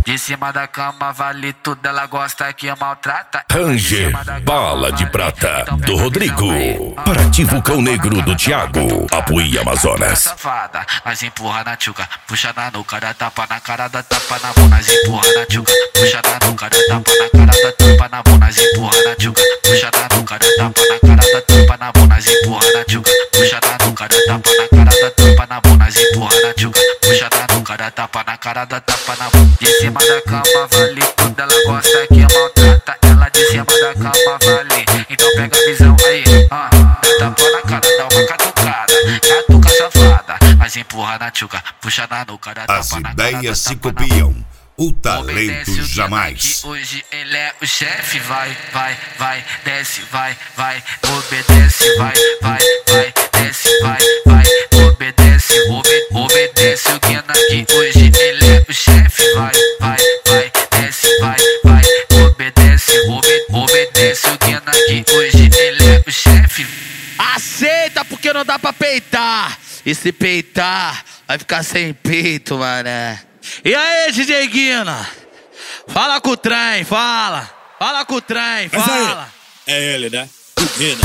De cima da cama vale tudo, ela gosta que maltrata. Ranger, bala de prata, do Rodrigo. Paraty Vulcão Negro do Thiago, Apuí, Amazonas. Safada, mas empurra na tchuca, puxa na nuca, dá tapa na cara, dá tapa na mão, mas empurra na tchuca, puxa na nuca, dá tapa na cara, dá tapa na mão, mas empurra na tchuca, puxa na nuca, dá tapa na cara, dá tapa na mão, mas empurra na tchuca, puxa na nuca, dá tapa na cara, dá tapa na mão, mas empurra na tchuca, puxa na nuca, dá tapa na cara, dá tapa na mão. De cima da cama vale tudo, ela gosta que maltrata. Ela de cima da cama vale, então pega a visão aí, dá tapa na cara, dá uma catucada, catuca safada, mas empurra na tchuca, puxa na nuca, dá tapa na cara. As ideias se copiam, o talento jamais. Hoje ele é o chefe, vai, vai, vai, desce, vai, vai, obedece, vai, vai, vai, desce, vai, vai, obedece, obedece o Guina que hoje ele é o chefe, vai, vai, vai, desce, vai, vai, obedece, obedece o Guina que hoje ele é o chefe. Aceita porque não dá pra peitar, e se peitar vai ficar sem peito, mané. E aí, DJ Guina? Fala com o trem, fala. Fala com o trem, fala. É ele, né? Guina.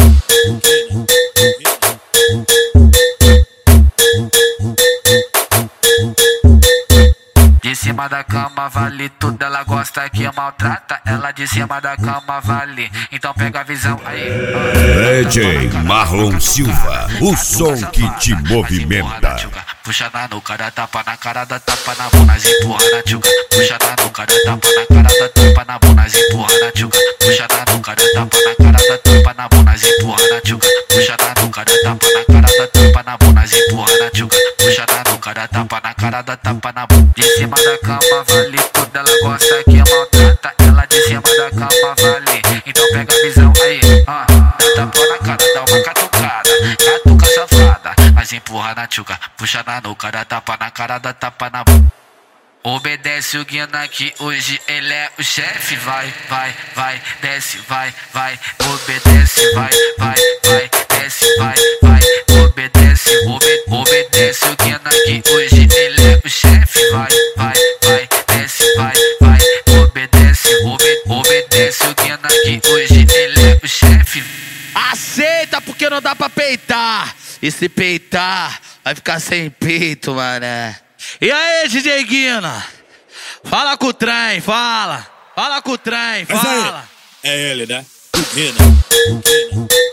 De cima da cama vale tudo, ela gosta que maltrata. Ela de cima da cama vale, então pega a visão aí. DJ Marlon Silva, o som que te movimenta. Puxa na nuca, dá tapa na cara, dá tapa na mão, mas empurra na tchuca. Puxa na nuca, dá tapa na cara, dá tapa na mão, mas empurra na tchuca. Puxa na nuca, dá tapa na cara, dá tapa na mão, mas empurra na tchuca. Puxa na nuca, dá tapa na cara, dá tapa na mão, mas empurra na tchuca. Puxa na nuca, dá tapa na cara, dá tapa na mão. De cima da cama vale tudo, ela gosta que maltrata. Ela de cima da cama vale, então pega a visão aí, dá tapa na cara, dá uma catucada, catuca safada, mas empurra na tchuca, puxa na nuca, dá tapa na cara, dá tapa na mão. Obedece o Guina que hoje ele é o chefe, vai, vai, vai, desce, vai, vai, obedece, vai, vai, vai, desce, vai, vai, obedece, obedece o Guina que hoje ele é o chefe, vai, vai, vai, desce, vai, vai, obedece, obedece o Guina que hoje ele é o chefe. Aceita porque não dá pra peitar, e se peitar vai ficar sem peito, mané. E aí, DJ Guina? Fala com o trem, fala. Fala com o trem, fala. É ele, né? Guina.